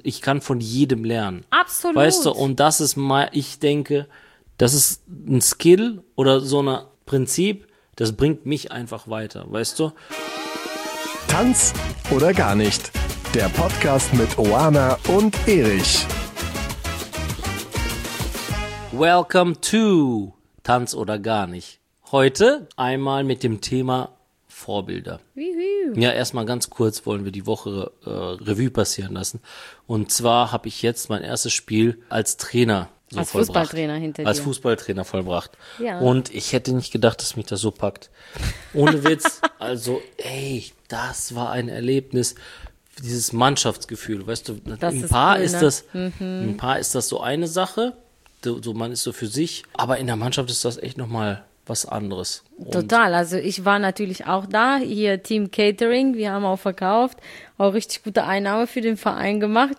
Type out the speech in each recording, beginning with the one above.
ich kann von jedem lernen. Absolut. Weißt du, und das ist mal, ich denke, das ist ein Skill oder so ein Prinzip, das bringt mich einfach weiter, weißt du? Tanz oder gar nicht. Der Podcast mit Oana und Erich. Welcome to Tanz oder gar nicht. Heute einmal mit dem Thema Vorbilder. Ja, erstmal ganz kurz wollen wir die Woche Revue passieren lassen. Und zwar habe ich jetzt mein erstes Spiel als Trainer als Fußballtrainer hinter dir. Als Fußballtrainer vollbracht. Ja. Und ich hätte nicht gedacht, dass mich das so packt. Ohne Witz. Also, ey, das war ein Erlebnis. Dieses Mannschaftsgefühl, weißt du, im Paar ist das so eine Sache. So, man ist so für sich. Aber in der Mannschaft ist das echt nochmal was anderes. Total, also ich war natürlich auch da, hier Team Catering, wir haben auch verkauft, auch richtig gute Einnahme für den Verein gemacht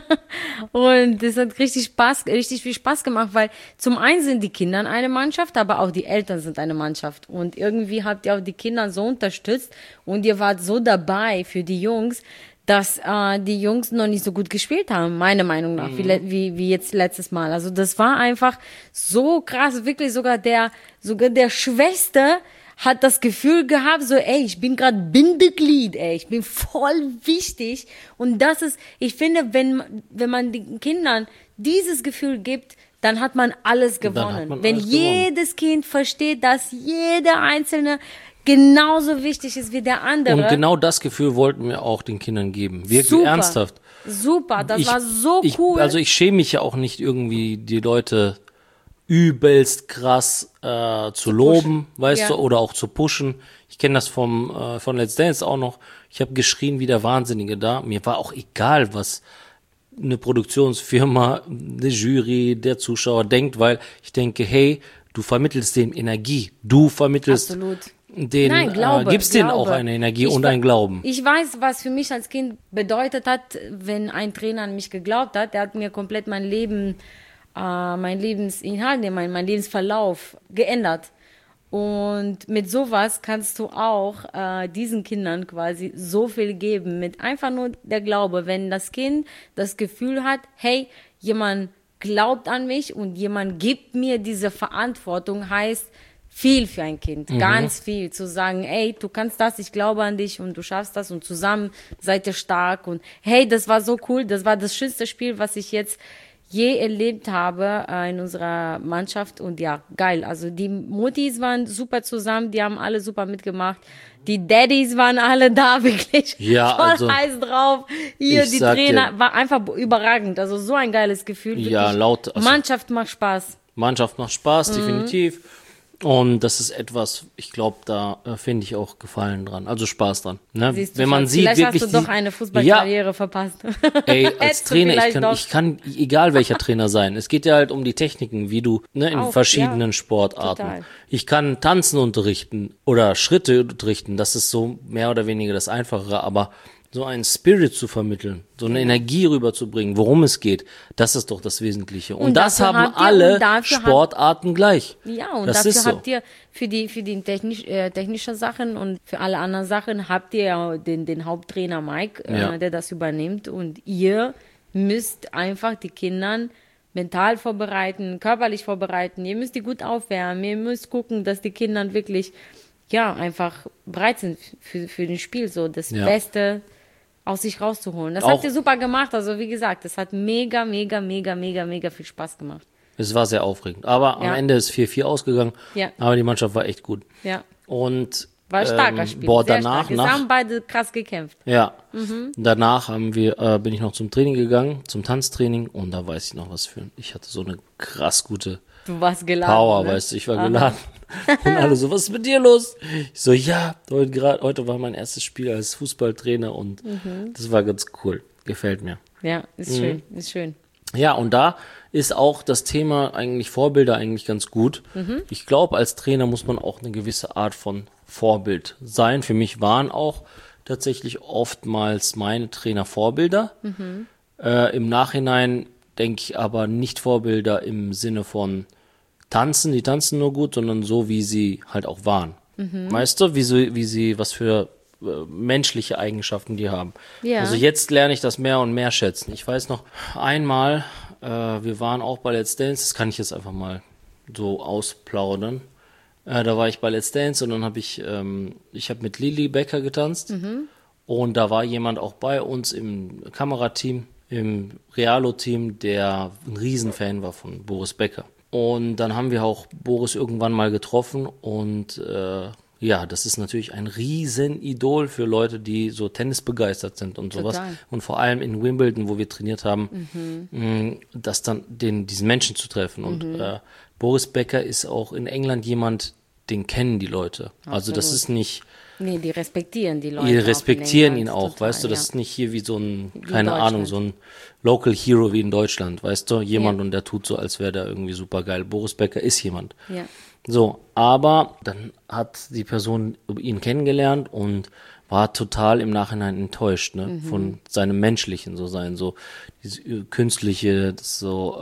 und das hat richtig viel Spaß gemacht, weil zum einen sind die Kinder eine Mannschaft, aber auch die Eltern sind eine Mannschaft und irgendwie habt ihr auch die Kinder so unterstützt und ihr wart so dabei für die Jungs, dass die Jungs noch nicht so gut gespielt haben, meiner Meinung nach, wie jetzt letztes Mal. Also das war einfach so krass, wirklich sogar der Schwester hat das Gefühl gehabt, so ey, ich bin gerade Bindeglied, ey, ich bin voll wichtig. Und das ist, ich finde, wenn man den Kindern dieses Gefühl gibt, dann hat man alles gewonnen. Wenn jedes Kind versteht, dass jeder Einzelne genauso wichtig ist wie der andere. Und genau das Gefühl wollten wir auch den Kindern geben. Wirklich super, ernsthaft. Super, das war so cool. Also ich schäme mich ja auch nicht irgendwie, die Leute übelst krass zu loben, weißt du, oder auch zu pushen. Ich kenne das von Let's Dance auch noch. Ich habe geschrien wie der Wahnsinnige da. Mir war auch egal, was eine Produktionsfirma, eine Jury, der Zuschauer denkt, weil ich denke, hey, du vermittelst dem Energie. Du vermittelst Absolut. Gibst denen auch eine Energie und einen Glauben. Ich weiß, was für mich als Kind bedeutet hat, wenn ein Trainer an mich geglaubt hat. Der hat mir komplett mein Leben, mein Lebensinhalt, mein Lebensverlauf geändert. Und mit sowas kannst du auch diesen Kindern quasi so viel geben. Mit einfach nur der Glaube. Wenn das Kind das Gefühl hat, hey, jemand glaubt an mich und jemand gibt mir diese Verantwortung, heißt viel für ein Kind, ganz viel, zu sagen, ey, du kannst das, ich glaube an dich und du schaffst das und zusammen seid ihr stark und hey, das war so cool, das war das schönste Spiel, was ich jetzt je erlebt habe in unserer Mannschaft und ja, geil, also die Muttis waren super zusammen, die haben alle super mitgemacht, die Daddys waren alle da, wirklich voll heiß drauf, hier, die Trainer, war einfach überragend, also so ein geiles Gefühl, ja, laut, also, Mannschaft macht Spaß, definitiv. Und das ist etwas, ich glaube, da finde ich auch Gefallen dran, also Spaß dran. Ne? Wenn man sieht, vielleicht wirklich hast du doch eine Fußballkarriere verpasst. Ey, als Trainer, ich kann egal welcher Trainer sein. Es geht ja halt um die Techniken, wie du in verschiedenen Sportarten. Total. Ich kann Tanzen unterrichten oder Schritte unterrichten, das ist so mehr oder weniger das Einfachere, aber so einen Spirit zu vermitteln, so eine Energie rüberzubringen, worum es geht, das ist doch das Wesentliche. Und das haben alle Sportarten gleich. Ja, und das dafür habt ihr für die technische Sachen und für alle anderen Sachen habt ihr ja den Haupttrainer Mike, der das übernimmt. Und ihr müsst einfach die Kinder mental vorbereiten, körperlich vorbereiten. Ihr müsst die gut aufwärmen. Ihr müsst gucken, dass die Kinder wirklich einfach bereit sind für das Spiel, so das Beste aus sich rauszuholen. Das habt ihr super gemacht. Also wie gesagt, das hat mega, mega, mega, mega, mega viel Spaß gemacht. Es war sehr aufregend. Aber am Ende ist 4-4 ausgegangen. Ja. Aber die Mannschaft war echt gut. Ja. Und war ein starker Spiel. Danach, wir haben beide krass gekämpft. Ja. Danach bin ich noch zum Training gegangen, zum Tanztraining. Und da weiß ich noch was für. Ich hatte so eine krass gute Du warst geladen, Power, ne? Weißt du, ich war geladen. Und alle so, was ist mit dir los? Ich so, ja, heute war mein erstes Spiel als Fußballtrainer und das war ganz cool. Gefällt mir. Ja, ist schön, ist schön. Ja, und da ist auch das Thema eigentlich Vorbilder eigentlich ganz gut. Ich glaube, als Trainer muss man auch eine gewisse Art von Vorbild sein. Für mich waren auch tatsächlich oftmals meine Trainer Vorbilder. Im Nachhinein denke ich aber nicht Vorbilder im Sinne von tanzen, die tanzen nur gut, sondern so, wie sie halt auch waren. Weißt du, wie sie was für menschliche Eigenschaften die haben. Ja. Also jetzt lerne ich das mehr und mehr schätzen. Ich weiß noch, einmal, wir waren auch bei Let's Dance, das kann ich jetzt einfach mal so ausplaudern. Da war ich bei Let's Dance und dann habe ich habe mit Lili Becker getanzt und da war jemand auch bei uns im Kamerateam, im Realo-Team, der ein Riesenfan war von Boris Becker. Und dann haben wir auch Boris irgendwann mal getroffen und das ist natürlich ein Riesenidol für Leute, die so Tennis begeistert sind und sowas. Total. Und vor allem in Wimbledon, wo wir trainiert haben, das dann diesen Menschen zu treffen. Und Boris Becker ist auch in England jemand, den kennen die Leute. Absolut. Also das ist nicht... Nee, die respektieren die Leute. Die respektieren auch in ihn auch, total, weißt du, das ja. ist nicht hier wie so ein, Wie keine in Ahnung, so ein Local Hero wie in Deutschland, weißt du, jemand Ja. und der tut so, als wäre der irgendwie super geil. Boris Becker ist jemand. Ja. So, aber dann hat die Person ihn kennengelernt und war total im Nachhinein enttäuscht, ne, von seinem menschlichen so sein, so dieses künstliche, das so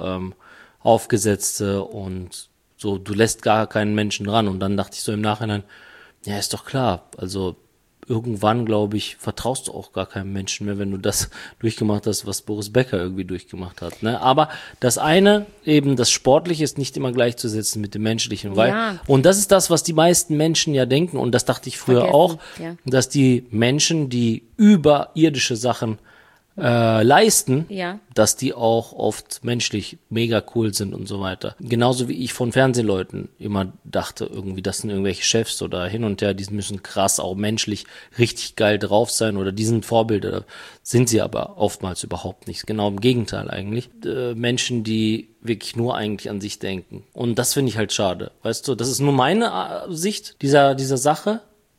aufgesetzte und so, du lässt gar keinen Menschen ran und dann dachte ich so im Nachhinein, ja, ist doch klar, also irgendwann, glaube ich, vertraust du auch gar keinem Menschen mehr, wenn du das durchgemacht hast, was Boris Becker irgendwie durchgemacht hat. Ne? Aber das eine, eben das Sportliche, ist nicht immer gleichzusetzen mit dem Menschlichen. Weil, Ja. und das ist das, was die meisten Menschen ja denken, und das dachte ich früher Vergessen, auch, ja. dass die Menschen, die überirdische Sachen leisten, Ja. dass die auch oft menschlich mega cool sind und so weiter. Genauso wie ich von Fernsehleuten immer dachte, irgendwie, das sind irgendwelche Chefs oder hin und her, die müssen krass auch menschlich richtig geil drauf sein oder die sind Vorbilder. Sind sie aber oftmals überhaupt nicht. Genau im Gegenteil eigentlich. Menschen, die wirklich nur eigentlich an sich denken. Und das finde ich halt schade. Weißt du, das ist nur meine Sicht dieser Sache,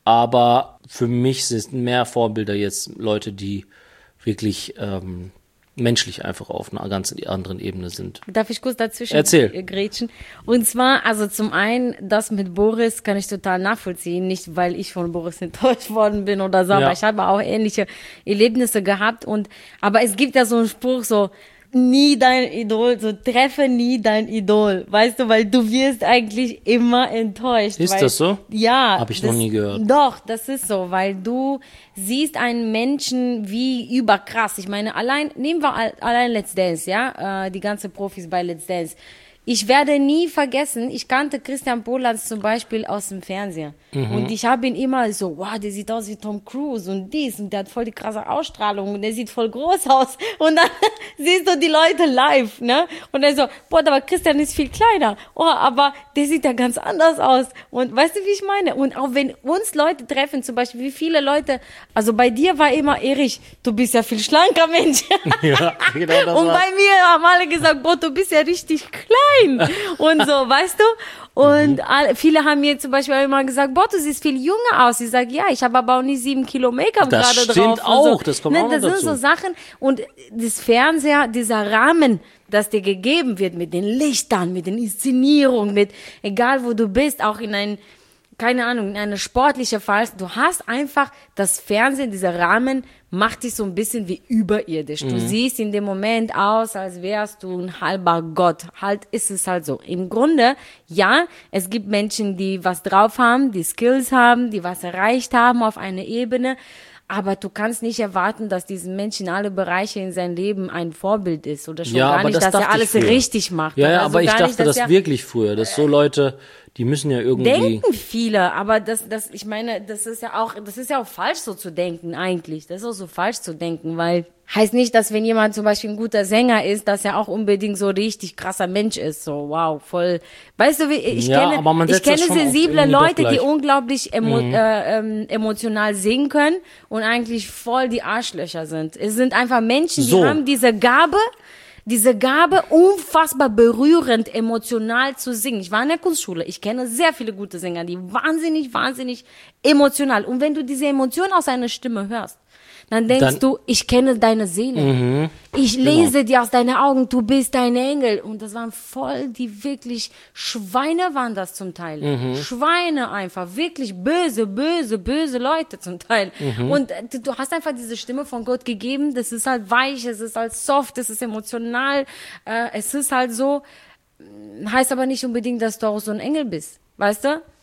aber für mich sind mehr Vorbilder jetzt Leute, die wirklich menschlich einfach auf einer ganz anderen Ebene sind. Darf ich kurz dazwischen Erzähl. grätschen? Und zwar, also zum einen, das mit Boris kann ich total nachvollziehen. Nicht, weil ich von Boris enttäuscht worden bin oder so, Ja. aber ich habe auch ähnliche Erlebnisse gehabt. Aber es gibt ja so einen Spruch, so, nie dein Idol, so treffe nie dein Idol, weißt du, weil du wirst eigentlich immer enttäuscht. Ist weil, das so? Ja. Hab ich noch nie gehört. Doch, das ist so, weil du siehst einen Menschen wie überkrass. Ich meine, nehmen wir allein Let's Dance, ja, die ganzen Profis bei Let's Dance. Ich werde nie vergessen, ich kannte Christian Polans zum Beispiel aus dem Fernsehen. Und ich habe ihn immer so, wow, der sieht aus wie Tom Cruise und dies und der hat voll die krasse Ausstrahlung und der sieht voll groß aus. Und dann siehst du die Leute live, ne? Und er so, boah, aber Christian ist viel kleiner. Oh, aber der sieht ja ganz anders aus. Und weißt du, wie ich meine? Und auch wenn uns Leute treffen, zum Beispiel, wie viele Leute, also bei dir war immer, Erich, du bist ja viel schlanker Mensch. Ja, genau das Und war. bei mir haben alle gesagt, boah, du bist ja richtig klein und so, weißt du? Und viele haben mir zum Beispiel immer gesagt, boah, du siehst viel jünger aus. Ich sage, ja, ich habe aber auch nicht 7 Kilo Make-up Das gerade drauf. stimmt und auch, so. das kommt auch noch Das sind dazu. so Sachen. Und das Fernseher, dieser Rahmen, das dir gegeben wird mit den Lichtern, mit den Inszenierungen, mit egal wo du bist, auch in keine Ahnung, in eine sportliche Phase. Du hast einfach das Fernsehen, dieser Rahmen macht dich so ein bisschen wie überirdisch. Du siehst in dem Moment aus, als wärst du ein halber Gott. Halt ist es halt so. Im Grunde, ja, es gibt Menschen, die was drauf haben, die Skills haben, die was erreicht haben auf einer Ebene. Aber du kannst nicht erwarten, dass diesen Menschen in alle Bereiche in sein Leben ein Vorbild ist. Oder schon Ja, gar aber nicht, das dass er dachte ich alles früher. richtig macht. Ja, Also aber ich gar dachte nicht, dass das er- wirklich früher, dass so Leute, die müssen ja irgendwie... Denken viele, aber ich meine, das ist ja auch falsch so zu denken eigentlich. Das ist auch so falsch zu denken, weil heißt nicht, dass wenn jemand zum Beispiel ein guter Sänger ist, dass er auch unbedingt so richtig krasser Mensch ist. So, wow, voll. Weißt du, wie ich Ja, kenne, aber man ich setzt das kenne schon auch sensible irgendwie doch Leute, die gleich. unglaublich emotional singen können und eigentlich voll die Arschlöcher sind. Es sind einfach Menschen, die So. haben diese Gabe, unfassbar berührend, emotional zu singen. Ich war in der Kunstschule. Ich kenne sehr viele gute Sänger, die wahnsinnig emotional. Und wenn du diese Emotion aus einer Stimme hörst, dann denkst du, ich kenne deine Seele. Ich lese dir aus deinen Augen, du bist ein Engel. Und das waren voll die wirklich Schweine waren das zum Teil. Schweine einfach, wirklich böse Leute zum Teil. Und du hast einfach diese Stimme von Gott gegeben. Das ist halt weich, es ist halt soft, es ist emotional. Es ist halt so, heißt aber nicht unbedingt, dass du auch so ein Engel bist. Weißt du? Ja.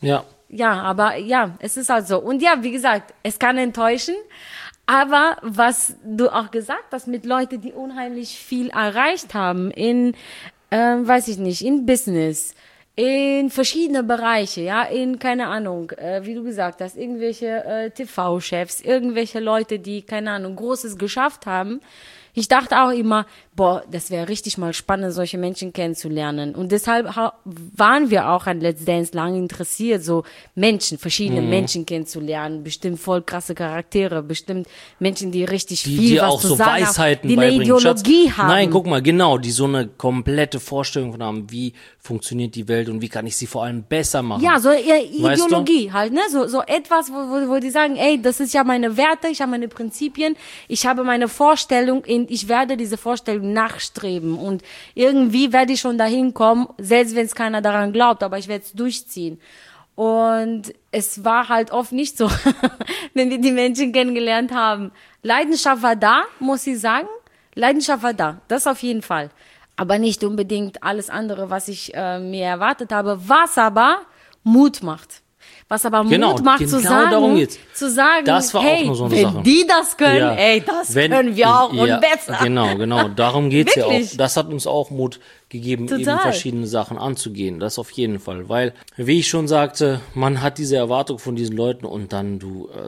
aber ja, es ist halt so. Und ja, wie gesagt, es kann enttäuschen. Aber was du auch gesagt hast, mit Leuten, die unheimlich viel erreicht haben weiß ich nicht, in Business, in verschiedene Bereiche, ja, keine Ahnung, wie du gesagt hast, irgendwelche TV-Chefs, irgendwelche Leute, die, keine Ahnung, Großes geschafft haben. Ich dachte auch immer, das wäre richtig mal spannend, solche Menschen kennenzulernen. Und deshalb waren wir auch an Let's Dance lange interessiert, so verschiedene Menschen kennenzulernen, bestimmt voll krasse Charaktere, bestimmt Menschen, die richtig viel was auch zu so sagen Weisheiten haben, die eine Ideologie haben. Nein, guck mal, genau, die so eine komplette Vorstellung von haben, wie funktioniert die Welt und wie kann ich sie vor allem besser machen. Ja, so Ideologie halt, ne? So etwas, wo die sagen, ey, das ist ja meine Werte, ich habe meine Prinzipien, ich habe meine Vorstellung, ich werde diese Vorstellung nachstreben und irgendwie werde ich schon dahin kommen, selbst wenn es keiner daran glaubt, aber ich werde es durchziehen. Und es war halt oft nicht so, wenn wir die Menschen kennengelernt haben. Leidenschaft war da, muss ich sagen. Leidenschaft war da, das auf jeden Fall. Aber nicht unbedingt alles andere, was ich mir erwartet habe, was aber Mut macht. Was aber Mut macht zu sagen, das war hey, auch nur so eine wenn Sache. Die das können, können wir auch und besser. Genau, darum geht's ja auch. Das hat uns auch Mut gegeben, eben verschiedene Sachen anzugehen, das auf jeden Fall, weil, wie ich schon sagte, man hat diese Erwartung von diesen Leuten und dann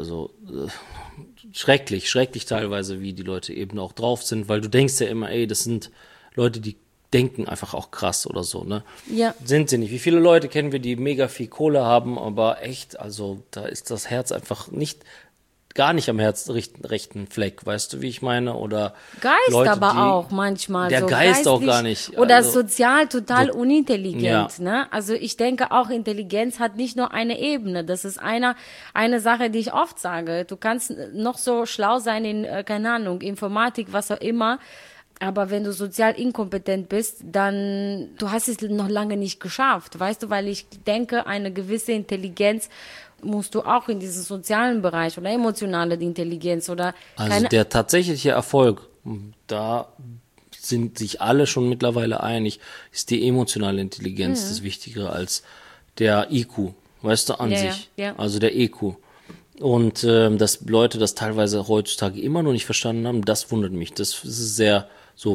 schrecklich teilweise, wie die Leute eben auch drauf sind, weil du denkst ja immer, ey, das sind Leute, die denken einfach auch krass oder so, ne? Ja. Sind sie nicht. Wie viele Leute kennen wir, die mega viel Kohle haben, aber echt, also da ist das Herz einfach gar nicht am rechten Fleck, weißt du, wie ich meine? Oder Geist Leute, aber auch manchmal. Der so Geist auch gar nicht. Oder sozial total unintelligent, ja. Ne? Also ich denke auch, Intelligenz hat nicht nur eine Ebene. Das ist eine Sache, die ich oft sage. Du kannst noch so schlau sein in, keine Ahnung, Informatik, was auch immer. Aber wenn du sozial inkompetent bist, dann, du hast es noch lange nicht geschafft, weißt du, weil ich denke, eine gewisse Intelligenz musst du auch in diesem sozialen Bereich oder emotionale Intelligenz oder. Also der tatsächliche Erfolg, da sind sich alle schon mittlerweile einig, ist die emotionale Intelligenz das Wichtigere als der IQ, weißt du, an sich. Ja. Also der EQ. Und dass Leute das teilweise heutzutage immer noch nicht verstanden haben, das wundert mich. Das ist sehr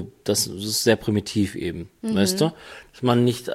primitiv eben, weißt du? Dass man nicht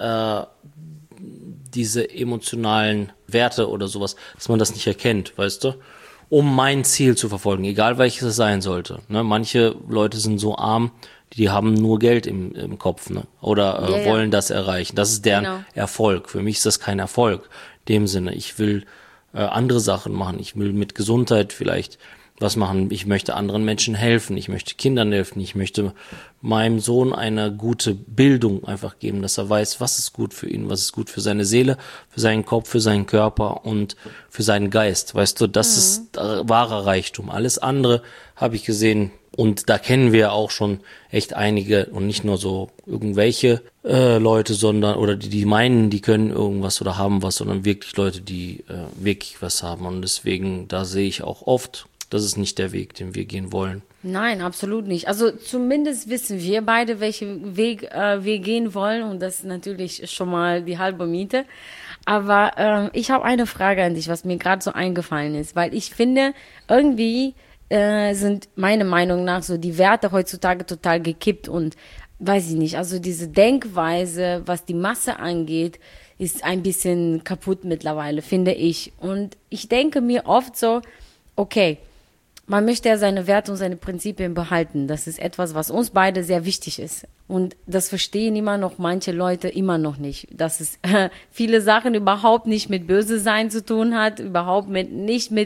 diese emotionalen Werte oder sowas, dass man das nicht erkennt, weißt du? Um mein Ziel zu verfolgen, egal welches es sein sollte. Ne? Manche Leute sind so arm, die haben nur Geld im Kopf, ne? Oder wollen das erreichen. Das ist deren Erfolg. Für mich ist das kein Erfolg. In dem Sinne, ich will andere Sachen machen. Ich will mit Gesundheit vielleicht was machen. Ich möchte anderen Menschen helfen. Ich möchte Kindern helfen. Ich möchte meinem Sohn eine gute Bildung einfach geben, dass er weiß, was ist gut für ihn, was ist gut für seine Seele, für seinen Kopf, für seinen Körper und für seinen Geist. Weißt du, das ist wahrer Reichtum. Alles andere habe ich gesehen. Und da kennen wir auch schon echt einige und nicht nur so irgendwelche Leute, sondern oder die meinen, die können irgendwas oder haben was, sondern wirklich Leute, die wirklich was haben. Und deswegen, da sehe ich auch oft, das ist nicht der Weg, den wir gehen wollen. Nein, absolut nicht. Also zumindest wissen wir beide, welchen Weg wir gehen wollen und das ist natürlich schon mal die halbe Miete. Aber ich habe eine Frage an dich, was mir gerade so eingefallen ist, weil ich finde, irgendwie sind meiner Meinung nach so die Werte heutzutage total gekippt und weiß ich nicht, also diese Denkweise, was die Masse angeht, ist ein bisschen kaputt mittlerweile, finde ich. Und ich denke mir oft so, okay, man möchte ja seine Werte und seine Prinzipien behalten. Das ist etwas, was uns beide sehr wichtig ist. Und das verstehen immer noch manche Leute immer noch nicht. Dass es viele Sachen überhaupt nicht mit Böse sein zu tun hat, überhaupt nicht mit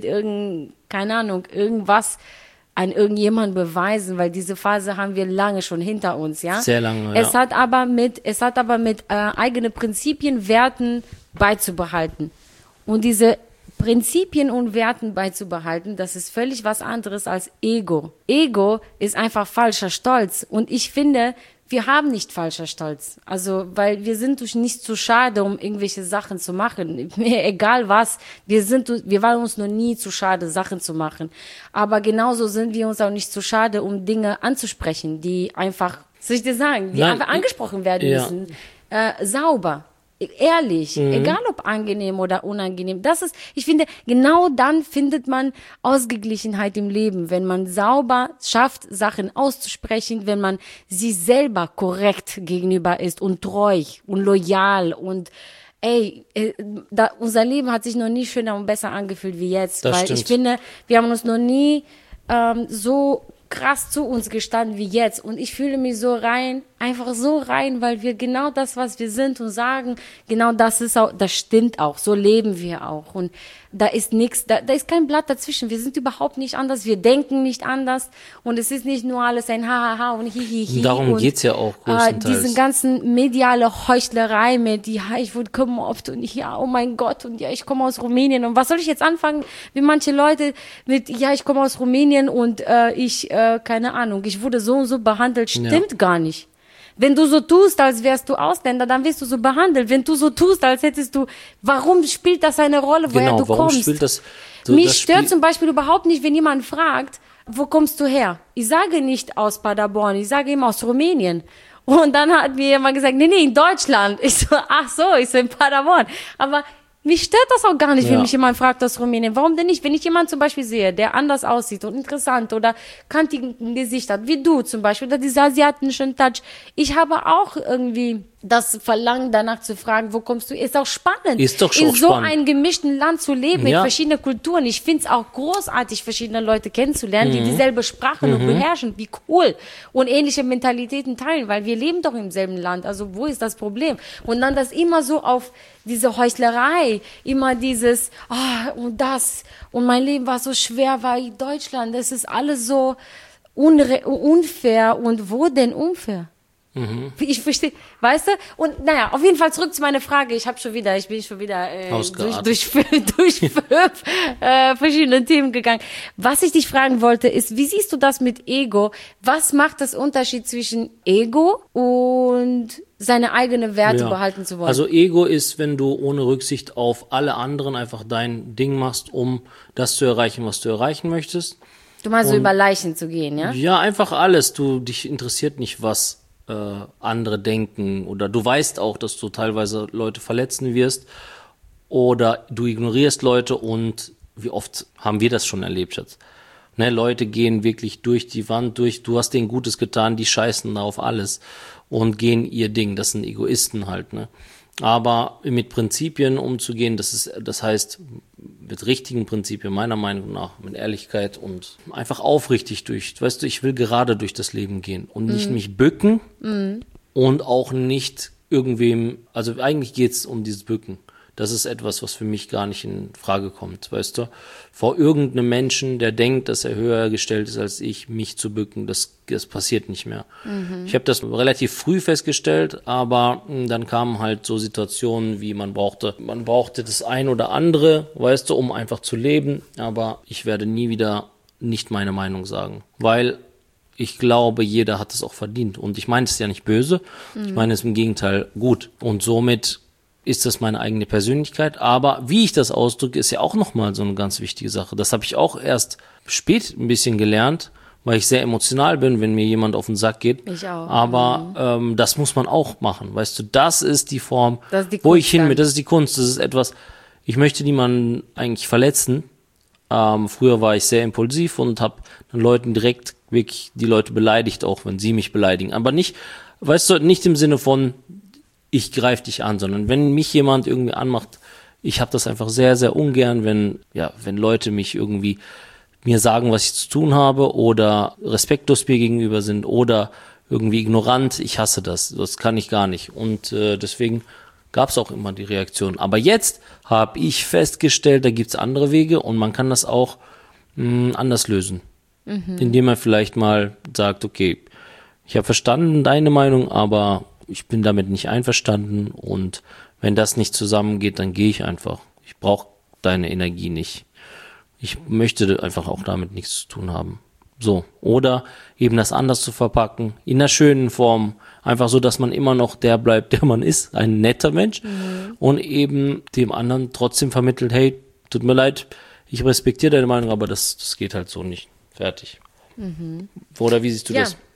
irgendwas an irgendjemand beweisen, weil diese Phase haben wir lange schon hinter uns, ja. Sehr lange, ja. Es hat aber mit eigene Prinzipien, Werten beizubehalten. Und diese Prinzipien und Werten beizubehalten, das ist völlig was anderes als Ego. Ego ist einfach falscher Stolz. Und ich finde, wir haben nicht falscher Stolz. Also, weil wir sind uns nicht zu schade, um irgendwelche Sachen zu machen. Egal was. Wir waren uns noch nie zu schade, Sachen zu machen. Aber genauso sind wir uns auch nicht zu schade, um Dinge anzusprechen, die einfach, soll ich dir sagen, die einfach angesprochen werden müssen. Sauber. ehrlich, egal ob angenehm oder unangenehm. Ich finde, genau dann findet man Ausgeglichenheit im Leben, wenn man sauber schafft, Sachen auszusprechen, wenn man sich selber korrekt gegenüber ist und treu und loyal und unser Leben hat sich noch nie schöner und besser angefühlt wie jetzt, Das weil stimmt. ich finde, wir haben uns noch nie so krass zu uns gestanden wie jetzt und ich fühle mich so rein, einfach so rein, weil wir genau das, was wir sind und sagen, genau das ist auch, das stimmt auch, so leben wir auch und da ist nichts, da ist kein Blatt dazwischen, wir sind überhaupt nicht anders, wir denken nicht anders und es ist nicht nur alles ein Hahaha und Hihihi. Darum und, geht's ja auch größtenteils. Diesen ganzen mediale Heuchlerei mit, ich wurde kommen oft und oh mein Gott und ich komme aus Rumänien und was soll ich jetzt anfangen, wie manche Leute mit, ich komme aus Rumänien und keine Ahnung, ich wurde so und so behandelt, stimmt gar nicht. Wenn du so tust, als wärst du Ausländer, dann wirst du so behandelt. Wenn du so tust, als hättest du, warum spielt das eine Rolle, woher du warum kommst? Spielt das Mich stört zum Beispiel überhaupt nicht, wenn jemand fragt, wo kommst du her? Ich sage nicht aus Paderborn, ich sage immer aus Rumänien. Und dann hat mir jemand gesagt, nee, in Deutschland. Ich so, ach so, ich so in Paderborn. Aber mich stört das auch gar nicht, wenn mich jemand fragt aus Rumänien. Warum denn nicht? Wenn ich jemanden zum Beispiel sehe, der anders aussieht und interessant oder kantigen Gesicht hat, wie du zum Beispiel, oder dieser asiatischen Touch. Ich habe auch irgendwie das Verlangen danach zu fragen, wo kommst du? Ist auch spannend. Ist doch schon in so spannend. einem gemischten Land zu leben, mit verschiedenen Kulturen. Ich finde es auch großartig, verschiedene Leute kennenzulernen, die dieselbe Sprache noch beherrschen. Wie cool. Und ähnliche Mentalitäten teilen, weil wir leben doch im selben Land. Also wo ist das Problem? Und dann das immer so auf diese Heuchlerei, immer dieses, und das, und mein Leben war so schwer, weil Deutschland, das ist alles so unfair. Und wo denn unfair? Ich verstehe, weißt du? Und naja, auf jeden Fall zurück zu meiner Frage. Ich bin schon wieder durch 5 verschiedene Themen gegangen. Was ich dich fragen wollte, ist, wie siehst du das mit Ego? Was macht das Unterschied zwischen Ego und seine eigenen Werte behalten zu wollen? Also Ego ist, wenn du ohne Rücksicht auf alle anderen einfach dein Ding machst, um das zu erreichen, was du erreichen möchtest. Du meinst, so über Leichen zu gehen, ja? Ja, einfach alles. Dich interessiert nicht, was andere denken, oder du weißt auch, dass du teilweise Leute verletzen wirst oder du ignorierst Leute, und wie oft haben wir das schon erlebt, Schatz? Ne, Leute gehen wirklich durch die Wand durch, du hast denen Gutes getan, die scheißen da auf alles und gehen ihr Ding, das sind Egoisten halt, ne? Aber mit Prinzipien umzugehen, das heißt, mit richtigen Prinzipien, meiner Meinung nach, mit Ehrlichkeit und einfach aufrichtig weißt du, ich will gerade durch das Leben gehen und nicht mich bücken und auch nicht irgendwem, also eigentlich geht's um dieses Bücken. Das ist etwas, was für mich gar nicht in Frage kommt, weißt du? Vor irgendeinem Menschen, der denkt, dass er höher gestellt ist als ich, mich zu bücken, das passiert nicht mehr. Ich habe das relativ früh festgestellt, aber dann kamen halt so Situationen, wie man brauchte das ein oder andere, weißt du, um einfach zu leben, aber ich werde nie wieder nicht meine Meinung sagen, weil ich glaube, jeder hat es auch verdient, und ich meine es ja nicht böse, ich meine es im Gegenteil gut, und somit ist das meine eigene Persönlichkeit, aber wie ich das ausdrücke, ist ja auch nochmal so eine ganz wichtige Sache. Das habe ich auch erst spät ein bisschen gelernt, weil ich sehr emotional bin, wenn mir jemand auf den Sack geht. Ich auch. Aber das muss man auch machen, weißt du, das ist die Form, wo ich hin will, das ist die Kunst, das ist etwas, ich möchte niemanden eigentlich verletzen. Früher war ich sehr impulsiv und habe den Leuten direkt wirklich die Leute beleidigt, auch wenn sie mich beleidigen, aber nicht, weißt du, nicht im Sinne von ich greife dich an, sondern wenn mich jemand irgendwie anmacht, ich habe das einfach sehr, sehr ungern, wenn Leute mich irgendwie mir sagen, was ich zu tun habe, oder respektlos mir gegenüber sind oder irgendwie ignorant. Ich hasse das. Das kann ich gar nicht. Und deswegen gab es auch immer die Reaktion. Aber jetzt habe ich festgestellt, da gibt's andere Wege, und man kann das auch anders lösen. Indem man vielleicht mal sagt, okay, ich habe verstanden deine Meinung, aber ich bin damit nicht einverstanden, und wenn das nicht zusammengeht, dann gehe ich einfach. Ich brauche deine Energie nicht. Ich möchte einfach auch damit nichts zu tun haben. So. Oder eben das anders zu verpacken, in einer schönen Form, einfach so, dass man immer noch der bleibt, der man ist, ein netter Mensch, und eben dem anderen trotzdem vermittelt, hey, tut mir leid, ich respektiere deine Meinung, aber das geht halt so nicht. Fertig. Oder wie siehst du das?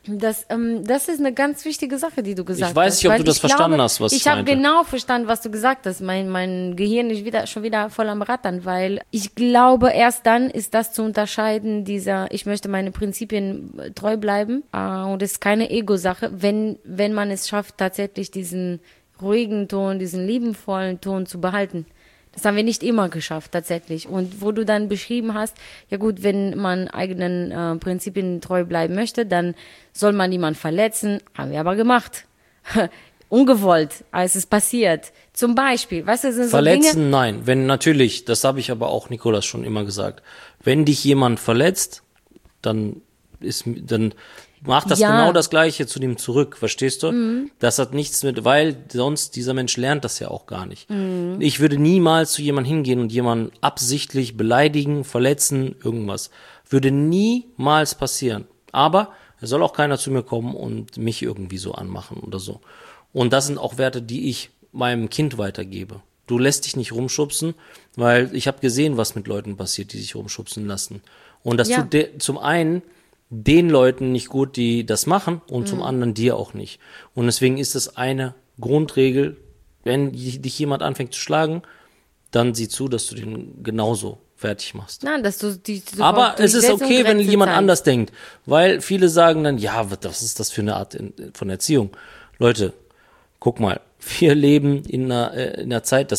Das ist eine ganz wichtige Sache, die du gesagt hast. Ich weiß nicht, ob du das verstanden hast, was ich habe meinte. genau verstanden, was du gesagt hast. Mein Gehirn ist schon wieder voll am Rattern, weil ich glaube, erst dann ist das zu unterscheiden, ich möchte meine Prinzipien treu bleiben. Und es ist keine Ego-Sache, wenn man es schafft, tatsächlich diesen ruhigen Ton, diesen liebenvollen Ton zu behalten. Das haben wir nicht immer geschafft, tatsächlich. Und wo du dann beschrieben hast, ja gut, wenn man eigenen Prinzipien treu bleiben möchte, dann soll man niemanden verletzen. Haben wir aber gemacht. Ungewollt, als es passiert. Zum Beispiel, weißt du, sind so Verletzen, Dinge. nein. Wenn natürlich, das habe ich aber auch Nicolas schon immer gesagt. Wenn dich jemand verletzt, dann macht das genau das Gleiche zu dem zurück, verstehst du? Das hat nichts weil sonst dieser Mensch lernt das ja auch gar nicht. Ich würde niemals zu jemandem hingehen und jemanden absichtlich beleidigen, verletzen, irgendwas. Würde niemals passieren. Aber es soll auch keiner zu mir kommen und mich irgendwie so anmachen oder so. Und das sind auch Werte, die ich meinem Kind weitergebe. Du lässt dich nicht rumschubsen, weil ich habe gesehen, was mit Leuten passiert, die sich rumschubsen lassen. Und das tut zum einen den Leuten nicht gut, die das machen, und zum anderen dir auch nicht. Und deswegen ist es eine Grundregel, wenn dich jemand anfängt zu schlagen, dann sieh zu, dass du den genauso fertig machst. Nein, dass du die Aber es ist okay, wenn jemand zeigst. anders denkt, weil viele sagen dann, ja, was ist das für eine Art von Erziehung? Leute, guck mal, wir leben in einer Zeit,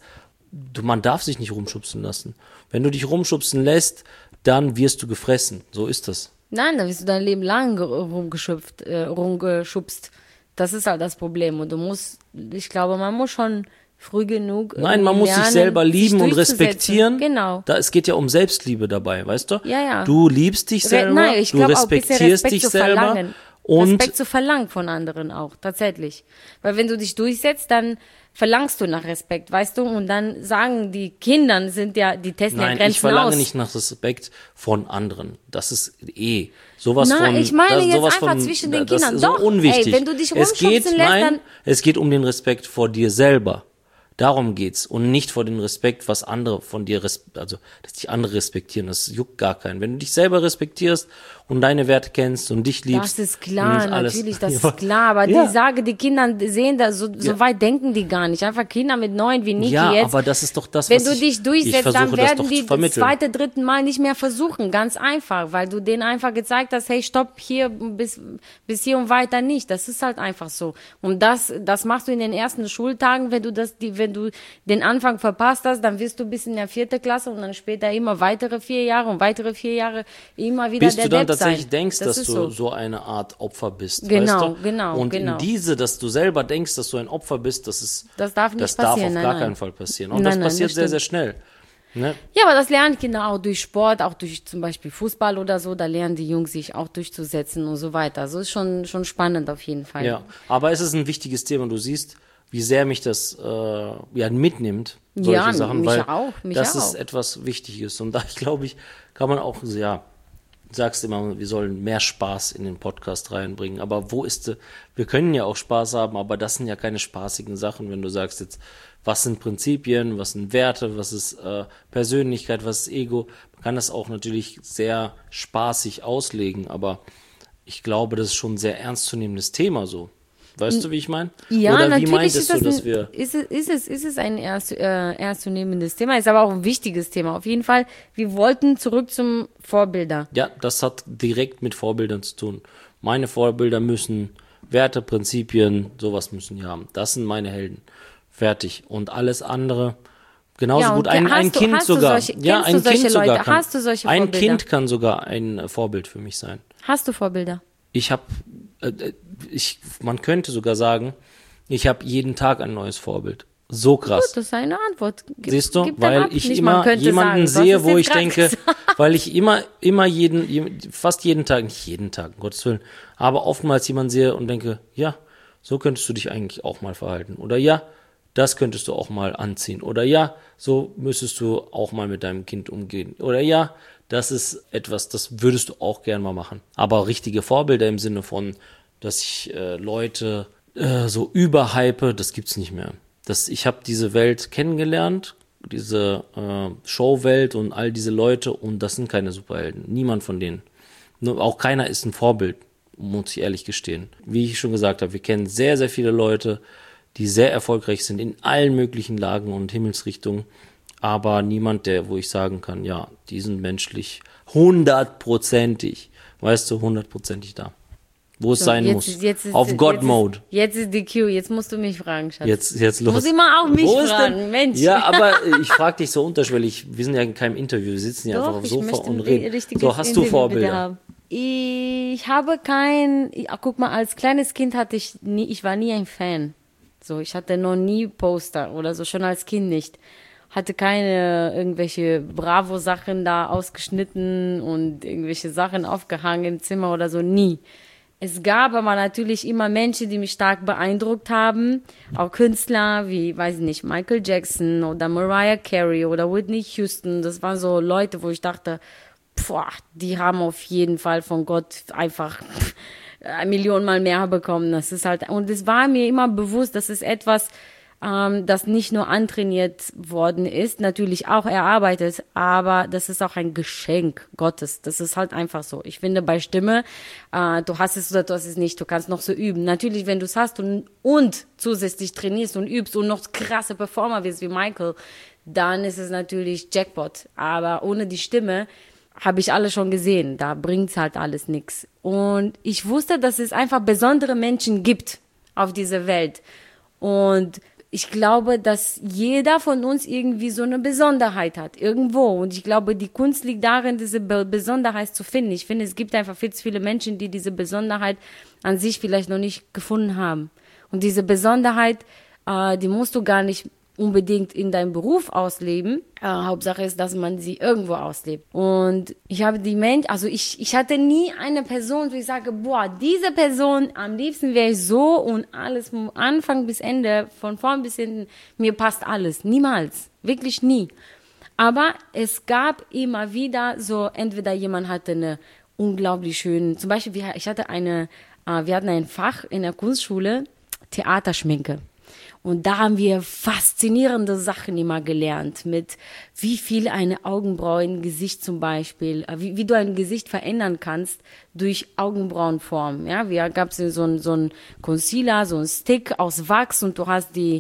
man darf sich nicht rumschubsen lassen. Wenn du dich rumschubsen lässt, dann wirst du gefressen. So ist das. Nein, da wirst du dein Leben lang rumgeschubst. Das ist halt das Problem. Und ich glaube, man muss schon früh genug Nein, man muss sich lernen, selber lieben und durchzusetzen. respektieren. Genau. Es geht ja um Selbstliebe dabei, weißt du? Ja, ja. Du liebst dich selber, Nein, ich du glaube auch ein bisschen respektierst Respekt dich zu selber. verlangen. Und Respekt zu verlangen von anderen auch, tatsächlich. Weil wenn du dich durchsetzt, dann verlangst du nach Respekt, weißt du? Und dann sagen die Kinder, die testen ja nein, Grenzen ich verlange aus. nicht nach Respekt von anderen. Das ist sowas Nein, von. ich meine jetzt sowas einfach von, zwischen den das Kindern. ist so Doch, unwichtig. ey, wenn du dich rumschubsen lässt, dann... Es geht um den Respekt vor dir selber. Darum geht's. Und nicht vor den Respekt, was andere von dir, dass dich andere respektieren. Das juckt gar keinen. Wenn du dich selber respektierst und deine Werte kennst und dich liebst. Das ist klar, und alles, natürlich, das ist klar. Aber die Kinder sehen das, so weit denken die gar nicht. Einfach Kinder mit 9 wie Niki ja, jetzt. aber das ist doch das, Wenn was du dich durchsetzt, dann werden die das vermitteln. zweite, dritte Mal nicht mehr versuchen. Ganz einfach, weil du denen einfach gezeigt hast, hey, stopp hier bis hier und weiter nicht. Das ist halt einfach so. Und das machst du in den ersten Schultagen, wenn du den Anfang verpasst hast, dann wirst du bis in der 4. Klasse und dann später immer weitere 4 Jahre und weitere 4 Jahre immer wieder bis der du dann Depp tatsächlich sein. denkst, Das dass ist du so eine Art Opfer bist. Genau, weißt du? genau, Und genau. dass du selber denkst, dass du ein Opfer bist, das darf nicht darf passieren, auf gar nein. keinen Fall passieren. Und Nein, das passiert das sehr, stimmt. sehr schnell. Ne? Ja, aber das lernen Kinder auch durch Sport, auch durch zum Beispiel Fußball oder so. Da lernen die Jungs sich auch durchzusetzen und so weiter. Also ist schon spannend auf jeden Fall. Ja, aber es ist ein wichtiges Thema. Und du siehst, wie sehr mich das mitnimmt, solche Ja, Sachen, mich weil auch, das auch. ist etwas Wichtiges. Und da, glaube ich, kann man auch, sagst immer, wir sollen mehr Spaß in den Podcast reinbringen. Aber wir können ja auch Spaß haben, aber das sind ja keine spaßigen Sachen, wenn du sagst jetzt, was sind Prinzipien, was sind Werte, was ist Persönlichkeit, was ist Ego. Man kann das auch natürlich sehr spaßig auslegen, aber ich glaube, das ist schon ein sehr ernstzunehmendes Thema so. Weißt du, wie ich meine? Ja, oder wie natürlich meintest du, dass wir... ist es ein ernstzunehmendes Thema, ist aber auch ein wichtiges Thema. Auf jeden Fall, wir wollten zurück zum Vorbilder. Ja, das hat direkt mit Vorbildern zu tun. Meine Vorbilder müssen Werte, Prinzipien, sowas müssen die haben. Das sind meine Helden. Fertig. Und alles andere... Genauso gut, ein Kind sogar. Hast du solche Vorbilder? Ein Kind kann sogar ein Vorbild für mich sein. Hast du Vorbilder? Man könnte sogar sagen, ich habe jeden Tag ein neues Vorbild. So krass. Gut, das ist eine Antwort. Siehst du, weil ich immer jemanden sehe, wo ich denke, weil ich fast jeden Tag, nicht jeden Tag, um Gottes Willen, aber oftmals jemanden sehe und denke, ja, so könntest du dich eigentlich auch mal verhalten. Oder ja, das könntest du auch mal anziehen. Oder ja, so müsstest du auch mal mit deinem Kind umgehen. Oder ja, das ist etwas, das würdest du auch gern mal machen. Aber richtige Vorbilder im Sinne von, dass ich Leute so überhype, das gibt's nicht mehr. Ich habe diese Welt kennengelernt, diese Showwelt und all diese Leute, und das sind keine Superhelden. Niemand von denen. Auch keiner ist ein Vorbild. muss ich ehrlich gestehen. Wie ich schon gesagt habe, wir kennen sehr, sehr viele Leute, die sehr erfolgreich sind in allen möglichen Lagen und Himmelsrichtungen, aber niemand, wo ich sagen kann, ja, die sind menschlich 100%ig, weißt du, 100%ig da. Wo es sein muss. Auf God-Mode. Jetzt ist die Cue, jetzt musst du mich fragen, Schatz. Jetzt los. Muss immer auch mich fragen, Mensch. Ja, aber ich frage dich so unterschwellig, wir sind ja in keinem Interview, wir sitzen ja einfach auf dem Sofa und reden. So, hast du Vorbilder? Ich habe guck mal, als kleines Kind ich war nie ein Fan. So, ich hatte noch nie Poster oder so, schon als Kind nicht. Hatte keine irgendwelche Bravo-Sachen da ausgeschnitten und irgendwelche Sachen aufgehangen im Zimmer oder so, nie. Es gab aber natürlich immer Menschen, die mich stark beeindruckt haben. Auch Künstler wie, weiß ich nicht, Michael Jackson oder Mariah Carey oder Whitney Houston. Das waren so Leute, wo ich dachte, die haben auf jeden Fall von Gott einfach 1 Million Mal mehr bekommen. Das ist halt, und es war mir immer bewusst, das ist etwas, das nicht nur antrainiert worden ist, natürlich auch erarbeitet, aber das ist auch ein Geschenk Gottes. Das ist halt einfach so. Ich finde bei Stimme, du hast es oder du hast es nicht, du kannst noch so üben. Natürlich, wenn du es hast und zusätzlich trainierst und übst und noch krasse Performer wirst wie Michael, dann ist es natürlich Jackpot. Aber ohne die Stimme habe ich alles schon gesehen. Da bringt's halt alles nichts. Und ich wusste, dass es einfach besondere Menschen gibt auf dieser Welt. Und ich glaube, dass jeder von uns irgendwie so eine Besonderheit hat, irgendwo. Und ich glaube, die Kunst liegt darin, diese Besonderheit zu finden. Ich finde, es gibt einfach viel zu viele Menschen, die diese Besonderheit an sich vielleicht noch nicht gefunden haben. Und diese Besonderheit, die musst du gar nicht unbedingt in deinem Beruf ausleben. Hauptsache ist, dass man sie irgendwo auslebt. Und ich habe ich hatte nie eine Person, wo ich sage, diese Person, am liebsten wäre ich so und alles vom Anfang bis Ende, von vorn bis hinten, mir passt alles. Niemals. Wirklich nie. Aber es gab immer wieder so, entweder jemand hatte eine unglaublich schöne, zum Beispiel, wir hatten ein Fach in der Kunstschule, Theaterschminke. Und da haben wir faszinierende Sachen immer gelernt, mit wie viel eine Augenbraue im Gesicht zum Beispiel, wie du ein Gesicht verändern kannst durch Augenbrauenform. Ja, wir gab es so ein Concealer, so ein Stick aus Wachs und du hast die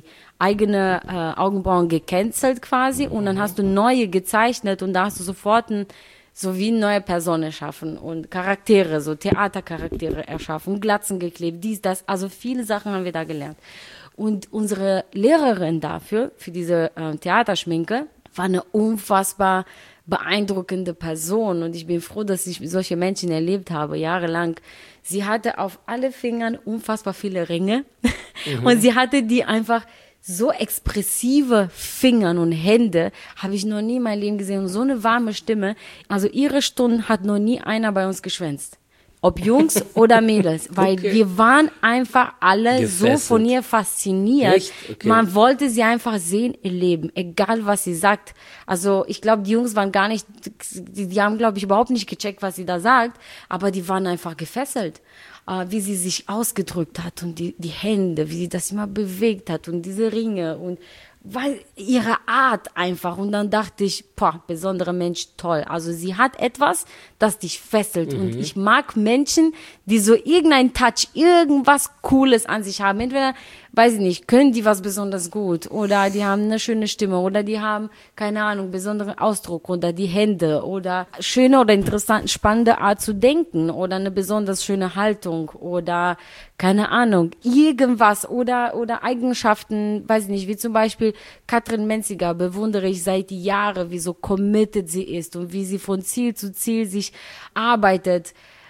eigene Augenbrauen gecancelt quasi und dann hast du neue gezeichnet und da hast du sofort so wie eine neue Person erschaffen und Charaktere, so Theatercharaktere erschaffen, Glatzen geklebt, dies, das, also viele Sachen haben wir da gelernt. Und unsere Lehrerin dafür, für diese Theaterschminke, war eine unfassbar beeindruckende Person. Und ich bin froh, dass ich solche Menschen erlebt habe, jahrelang. Sie hatte auf alle Fingern unfassbar viele Ringe. Und sie hatte die einfach so expressive Finger und Hände, habe ich noch nie in meinem Leben gesehen. Und so eine warme Stimme. Also ihre Stunden hat noch nie einer bei uns geschwänzt. Ob Jungs oder Mädels, weil wir waren einfach alle gefesselt. So von ihr fasziniert. Okay. Man wollte sie einfach sehen, ihr Leben, egal was sie sagt. Also ich glaube, die Jungs waren gar nicht, die haben, glaube ich, überhaupt nicht gecheckt, was sie da sagt, aber die waren einfach gefesselt, wie sie sich ausgedrückt hat und die Hände, wie sie das immer bewegt hat und diese Ringe und weil ihre Art einfach. Und dann dachte ich, besonderer Mensch, toll. Also sie hat etwas, das dich fesselt. Und ich mag Menschen, die so irgendein Touch, irgendwas Cooles an sich haben. Entweder, weiß ich nicht, können die was besonders gut oder die haben eine schöne Stimme oder die haben, keine Ahnung, besonderen Ausdruck oder die Hände oder schöne oder interessante, spannende Art zu denken oder eine besonders schöne Haltung oder keine Ahnung, irgendwas oder Eigenschaften, weiß ich nicht, wie zum Beispiel Katrin Menziger bewundere ich seit Jahren, wie so committed sie ist und wie sie von Ziel zu Ziel sich arbeitet.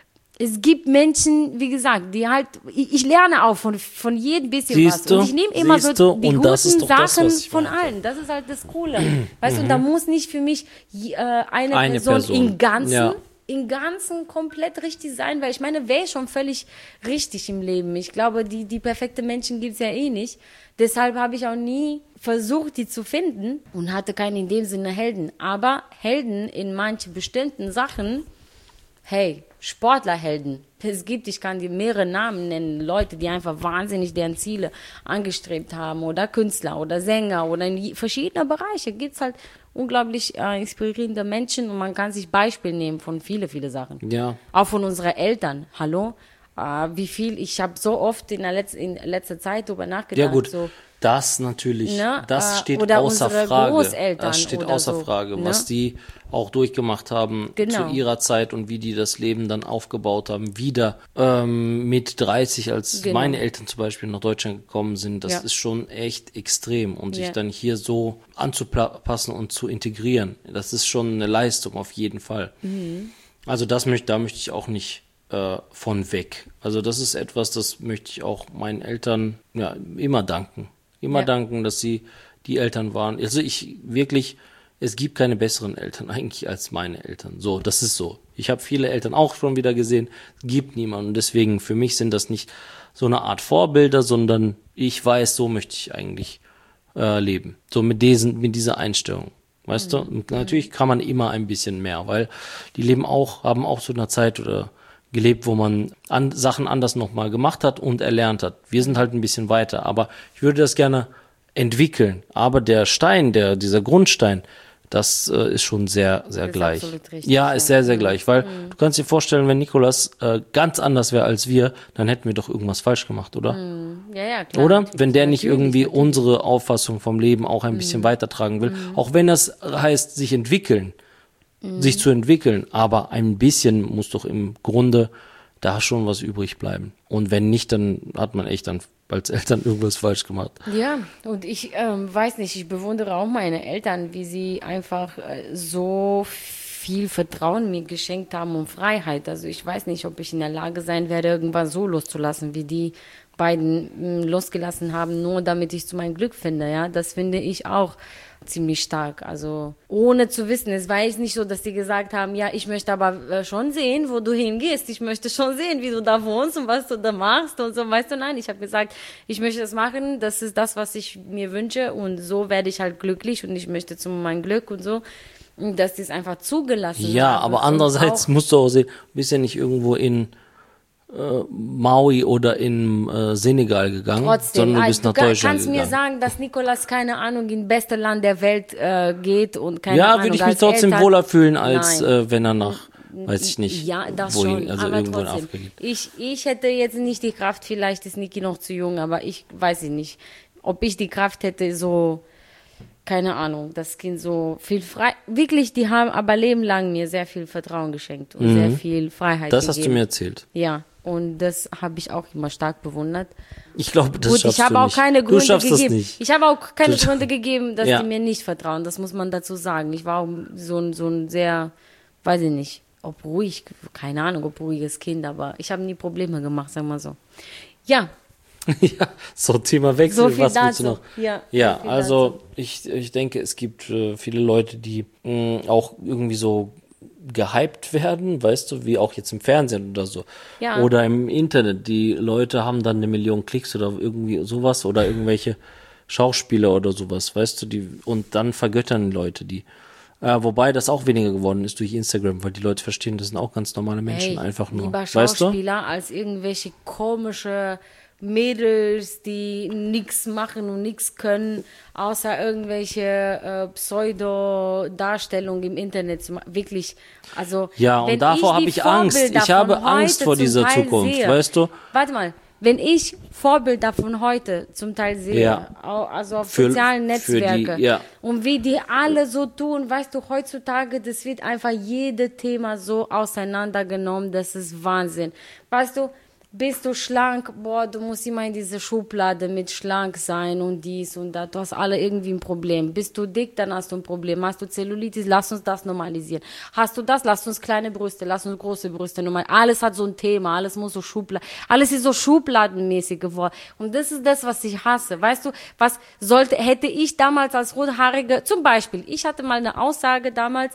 Es gibt Menschen, wie gesagt, die halt, ich lerne auch von jedem bisschen was. Und ich nehme immer so die guten Sachen von allen. Das ist halt das Coole. Weißt du, da muss nicht für mich eine Person im Ganzen komplett richtig sein, weil ich meine, wäre schon völlig richtig im Leben. Ich glaube, die perfekte Menschen gibt's ja eh nicht. Deshalb habe ich auch nie versucht, die zu finden und hatte keine in dem Sinne Helden. Aber Helden in manchen bestimmten Sachen, hey, Sportlerhelden. Ich kann dir mehrere Namen nennen, Leute, die einfach wahnsinnig deren Ziele angestrebt haben oder Künstler oder Sänger oder in verschiedenen Bereichen gibt's halt unglaublich inspirierende Menschen und man kann sich Beispiel nehmen von viele Sachen. Ja. Auch von unseren Eltern. Hallo? Ich habe so oft in letzter Zeit darüber nachgedacht. Ja gut, so, das natürlich, ne? das steht Oder außer unsere Frage. Großeltern Das steht oder außer so, Frage, ne? was die auch durchgemacht haben Genau. zu ihrer Zeit und wie die das Leben dann aufgebaut haben. Wieder mit 30, als Genau. meine Eltern zum Beispiel nach Deutschland gekommen sind, das Ja. ist schon echt extrem. Und sich Ja. dann hier so anzupassen und zu integrieren, das ist schon eine Leistung auf jeden Fall. Also da möchte ich auch nicht von weg. Also das ist etwas, das möchte ich auch meinen Eltern immer danken. Immer danken, dass sie die Eltern waren. Also es gibt keine besseren Eltern eigentlich als meine Eltern. So, das ist so. Ich habe viele Eltern auch schon wieder gesehen. Es gibt niemanden. Und deswegen, für mich sind das nicht so eine Art Vorbilder, sondern ich weiß, so möchte ich eigentlich leben. So mit dieser Einstellung. Weißt du? Und natürlich kann man immer ein bisschen mehr, weil die haben auch zu einer Zeit oder gelebt, wo man Sachen anders nochmal gemacht hat und erlernt hat. Wir sind halt ein bisschen weiter, aber ich würde das gerne entwickeln. Aber der Stein, dieser Grundstein, das ist schon sehr, sehr ist gleich. absolut richtig, Ja, ist sehr, sehr gleich, weil du kannst dir vorstellen, wenn Nikolas ganz anders wäre als wir, dann hätten wir doch irgendwas falsch gemacht, oder? Ja, klar. Oder? Natürlich, Wenn der nicht irgendwie natürlich. unsere Auffassung vom Leben auch ein bisschen weitertragen will. Auch wenn das heißt, sich zu entwickeln. Aber ein bisschen muss doch im Grunde da schon was übrig bleiben. Und wenn nicht, dann hat man echt dann als Eltern irgendwas falsch gemacht. Ja, und ich weiß nicht, ich bewundere auch meine Eltern, wie sie einfach so viel Vertrauen mir geschenkt haben und Freiheit. Also ich weiß nicht, ob ich in der Lage sein werde, irgendwann so loszulassen, wie die beiden losgelassen haben, nur damit ich zu meinem Glück finde. Ja, das finde ich auch ziemlich stark. Also ohne zu wissen, es war jetzt nicht so, dass die gesagt haben, ja, ich möchte aber schon sehen, wo du hingehst. Ich möchte schon sehen, wie du da wohnst und was du da machst und so. Weißt du, nein, ich habe gesagt, ich möchte das machen. Das ist das, was ich mir wünsche und so werde ich halt glücklich und ich möchte zu meinem Glück und so. Und dass die es einfach zugelassen haben. Ja, aber andererseits musst du auch sehen, du bist ja nicht irgendwo in Maui oder in Senegal gegangen, Trotzdem, sondern du bist nach Deutschland kannst gegangen. mir sagen, dass Nikolas, keine Ahnung, in beste Land der Welt geht und keine Ja, Ahnung, würde ich mich als trotzdem Eltern- wohler fühlen, als Nein. wenn er nach, weiß ich nicht, Ja, das wohin, schon, also aber irgendwo in trotzdem. Afrika geht. Ich hätte jetzt nicht die Kraft, vielleicht ist Niki noch zu jung, aber ich weiß nicht, ob ich die Kraft hätte, so, keine Ahnung, das Kind so viel frei, wirklich, die haben aber lebenlang mir sehr viel Vertrauen geschenkt und sehr viel Freiheit Das gegeben. hast du mir erzählt. Ja, und das habe ich auch immer stark bewundert. Ich glaube, das Gut, schaffst ich habe du auch nicht. keine Du Gründe schaffst das gegeben. nicht. Ich habe auch keine Gründe gegeben, dass Ja. die mir nicht vertrauen. Das muss man dazu sagen. Ich war auch so ein sehr, weiß ich nicht, ob ruhig, keine Ahnung, ob ruhiges Kind, aber ich habe nie Probleme gemacht, sagen wir so. Ja, Ja, so Thema Wechsel, So viel was willst du dazu. noch? Ja, Ja, so viel also ich denke, es gibt viele Leute, die auch irgendwie so gehypt werden, weißt du, wie auch jetzt im Fernsehen oder so. Ja. Oder im Internet. Die Leute haben dann 1 Million Klicks oder irgendwie sowas oder irgendwelche Schauspieler oder sowas, weißt du, und dann vergöttern Leute die. Wobei das auch weniger geworden ist durch Instagram, weil die Leute verstehen, das sind auch ganz normale Menschen, hey, einfach nur. lieber Weißt du? Schauspieler als irgendwelche komische Mädels, die nichts machen und nichts können, außer irgendwelche Pseudo-Darstellungen im Internet zu machen. Wirklich, also Ja, und wenn davor habe die ich Angst. Vorbilder Ich habe von Angst heute vor zum dieser Teil Zukunft, sehe, weißt du? Warte mal, wenn ich Vorbilder von heute zum Teil sehe, Ja. also auf Für- sozialen für die- Netzwerken ja. und wie die alle so tun, weißt du, heutzutage, das wird einfach jedes Thema so auseinandergenommen, das ist Wahnsinn. Weißt du, bist du schlank, boah, du musst immer in diese Schublade mit schlank sein und dies und das, du hast alle irgendwie ein Problem. Bist du dick, dann hast du ein Problem. Hast du Zellulitis, lass uns das normalisieren. Hast du das, lass uns kleine Brüste, lass uns große Brüste normalisieren. Alles hat so ein Thema, alles muss so alles ist so schubladenmäßig geworden. Und das ist das, was ich hasse. Weißt du, hätte ich damals als Rothaarige, zum Beispiel, ich hatte mal eine Aussage damals,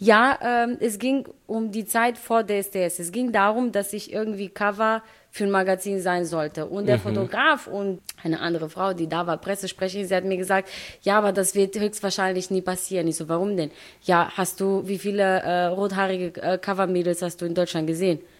ja, es ging um die Zeit vor DSDS. Es ging darum, dass ich irgendwie Cover für ein Magazin sein sollte. Und der Fotograf und eine andere Frau, die da war, Pressesprecherin, sie hat mir gesagt, ja, aber das wird höchstwahrscheinlich nie passieren. Ich so, warum denn? Ja, wie viele rothaarige Covermädels hast du in Deutschland gesehen?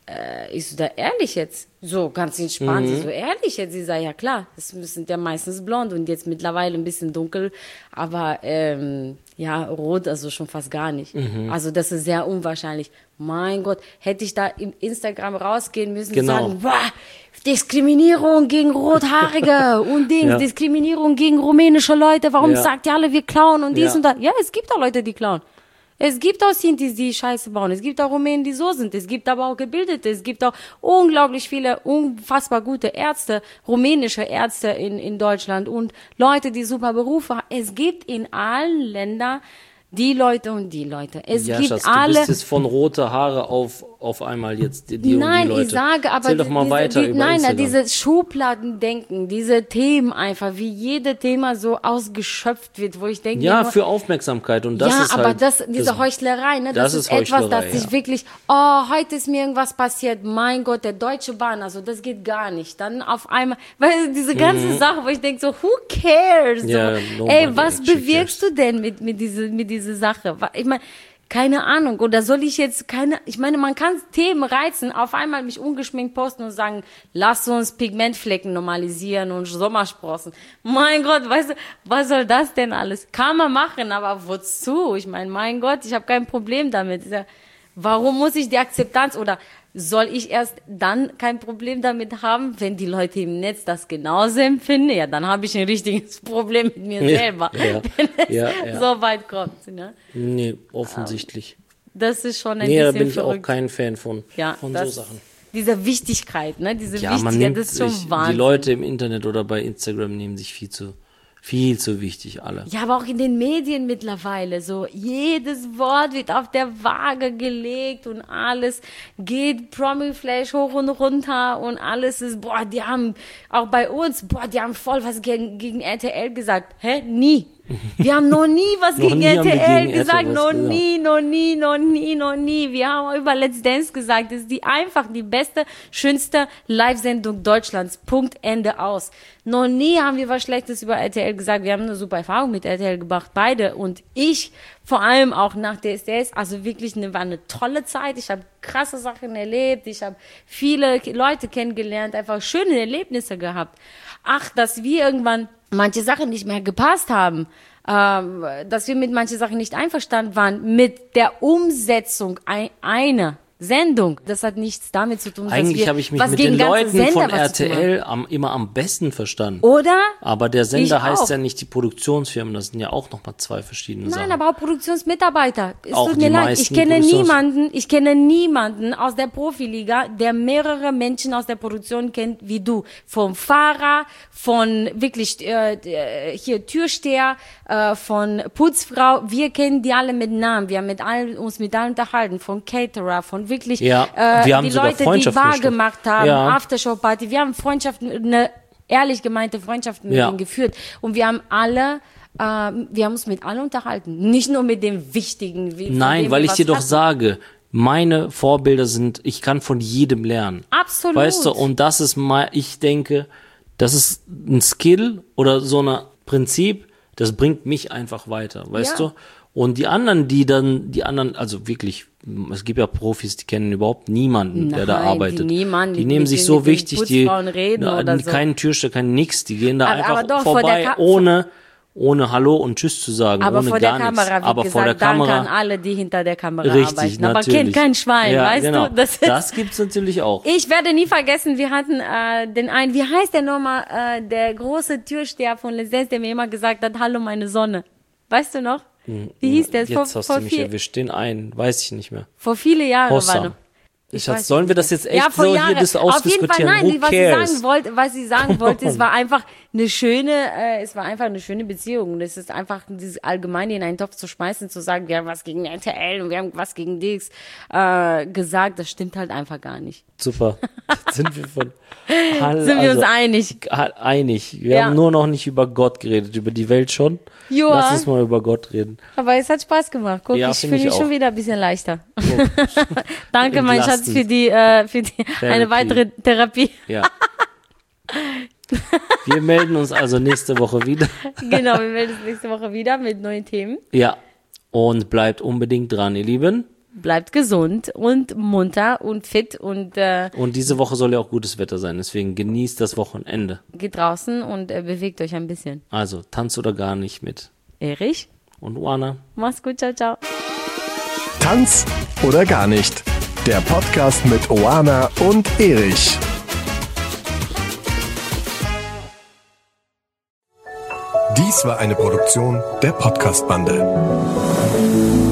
ich so, da ehrlich jetzt? So, ganz entspannt. Sie so, ehrlich jetzt? Sie sagt, ja klar, das sind ja meistens blond und jetzt mittlerweile ein bisschen dunkel, aber ja, rot, also schon fast gar nicht. Also das ist sehr unwahrscheinlich. Mein Gott, hätte ich da im Instagram rausgehen müssen und sagen, wow, Diskriminierung gegen Rothaarige und Diskriminierung gegen rumänische Leute, warum sagt ihr alle, wir klauen und dies und das? Ja, es gibt auch Leute, die klauen. Es gibt auch Sintis, die Scheiße bauen. Es gibt auch Rumänen, die so sind. Es gibt aber auch Gebildete. Es gibt auch unglaublich viele, unfassbar gute Ärzte, rumänische Ärzte in Deutschland und Leute, die super Berufe haben. Es gibt in allen Ländern die Leute und die Leute. Es gibt Schatz, alle. Du bist jetzt von rote Haare auf einmal jetzt die Nein, und die Leute. ich sage aber, Erzähl doch mal weiter über Instagram. dieses Schubladendenken, diese Themen einfach, wie jede Thema so ausgeschöpft wird, wo ich denke, ja, für Aufmerksamkeit und das ist aber halt, diese Heuchlerei, ne, das ist etwas, das sich wirklich, heute ist mir irgendwas passiert, mein Gott, der Deutsche Bahn, also das geht gar nicht. Dann auf einmal, weil diese ganze Sache, wo ich denke so, who cares? Ja, so, was bewirkst du denn mit dieser Sache? Ich meine, keine Ahnung, oder soll ich jetzt ich meine, man kann Themen reizen, auf einmal mich ungeschminkt posten und sagen, lass uns Pigmentflecken normalisieren und Sommersprossen. Mein Gott, weißt du, was soll das denn alles? Kann man machen, aber wozu? Ich meine, mein Gott, ich habe kein Problem damit. Warum muss ich die Akzeptanz oder soll ich erst dann kein Problem damit haben, wenn die Leute im Netz das genauso empfinden? Ja, dann habe ich ein richtiges Problem mit mir selber, wenn es so weit kommt. Ne? Nee, offensichtlich. Das ist schon ein bisschen da bin ich verrückt. auch kein Fan von so Sachen. Diese Wichtigkeit, ne? Das ist schon Wahnsinn. Die Leute im Internet oder bei Instagram nehmen sich viel zu wichtig, alle. Ja, aber auch in den Medien mittlerweile so. Jedes Wort wird auf der Waage gelegt und alles geht Promi-Flash hoch und runter und alles ist, die haben, auch bei uns, die haben voll was gegen RTL gesagt. Hä? Nie. Wir haben noch nie was gegen RTL gesagt. Noch nie. Wir haben über Let's Dance gesagt, das ist die beste, schönste Live-Sendung Deutschlands. Punkt, Ende, aus. Noch nie haben wir was Schlechtes über RTL gesagt. Wir haben eine super Erfahrung mit RTL gemacht, beide. Und ich, vor allem auch nach DSDS, also wirklich war eine tolle Zeit. Ich habe krasse Sachen erlebt. Ich habe viele Leute kennengelernt, einfach schöne Erlebnisse gehabt. Ach, dass wir irgendwann manche Sachen nicht mehr gepasst haben, dass wir mit manchen Sachen nicht einverstanden waren, mit der Umsetzung einer Sendung. Das hat nichts damit zu tun, eigentlich habe ich mich mit den Leuten von RTL immer am besten verstanden. Oder? Aber der Sender heißt ja nicht die Produktionsfirmen, das sind ja auch nochmal zwei verschiedene Sachen. Nein, aber auch Produktionsmitarbeiter. Es auch tut mir leid, ich kenne niemanden aus der Profiliga, der mehrere Menschen aus der Produktion kennt wie du. Vom Fahrer, von wirklich hier Türsteher, von Putzfrau. Wir kennen die alle mit Namen. Wir haben uns mit allen unterhalten. Von Caterer, von wirklich wir haben die Leute, die Bar gemacht haben, Aftershow-Party. Wir haben eine ehrlich gemeinte Freundschaft mit denen geführt. Und wir haben uns mit allen unterhalten. Nicht nur mit dem Wichtigen. Nein, weil ich dir doch sage, meine Vorbilder sind, ich kann von jedem lernen. Absolut. Weißt du, und das ist ich denke, das ist ein Skill oder so ein Prinzip, das bringt mich einfach weiter, weißt du? Und die anderen, also wirklich, es gibt ja Profis, die kennen überhaupt niemanden, der da arbeitet. Die nehmen sich so wichtig, keinen Türsteher, kein nix, die gehen da einfach vorbei, ohne Hallo und Tschüss zu sagen, aber ohne vor gar der Kamera, nichts. Aber gesagt, vor der Kamera. Danke an alle, die hinter der Kamera richtig, arbeiten. Aber natürlich. kennt kein Schwein, weißt du? Das gibt's natürlich auch. Ich werde nie vergessen, wir hatten wie heißt der nochmal, der große Türsteher von Les Dance, der mir immer gesagt hat, hallo meine Sonne. Weißt du noch? Wie hieß der? Jetzt hast du mich erwischt, weiß ich nicht mehr. Vor viele Jahren Hossa. war noch. Schatz, sollen wir das jetzt echt so hier das ausdiskutieren? Auf jeden Fall, nein, was sie sagen wollte, es war einfach eine schöne Beziehung. Das ist einfach dieses Allgemeine in einen Topf zu schmeißen, zu sagen, wir haben was gegen RTL und wir haben was gegen Dix gesagt, das stimmt halt einfach gar nicht. Super. Sind wir uns einig? Einig. Wir haben nur noch nicht über Gott geredet, über die Welt schon. Joa. Lass uns mal über Gott reden. Aber es hat Spaß gemacht. Guck, ich fühle mich schon wieder ein bisschen leichter. Danke, mein Schatz, für eine weitere Therapie. Ja. Wir melden uns also nächste Woche wieder. Genau, wir melden uns nächste Woche wieder mit neuen Themen. Ja. Und bleibt unbedingt dran, ihr Lieben. bleibt gesund und munter und fit und diese Woche soll ja auch gutes Wetter sein, deswegen genießt das Wochenende. Geht draußen und bewegt euch ein bisschen. Also, Tanz oder gar nicht mit Erich und Oana. Mach's gut, ciao, ciao. Tanz oder gar nicht. Der Podcast mit Oana und Erich. Dies war eine Produktion der Podcast-Bande.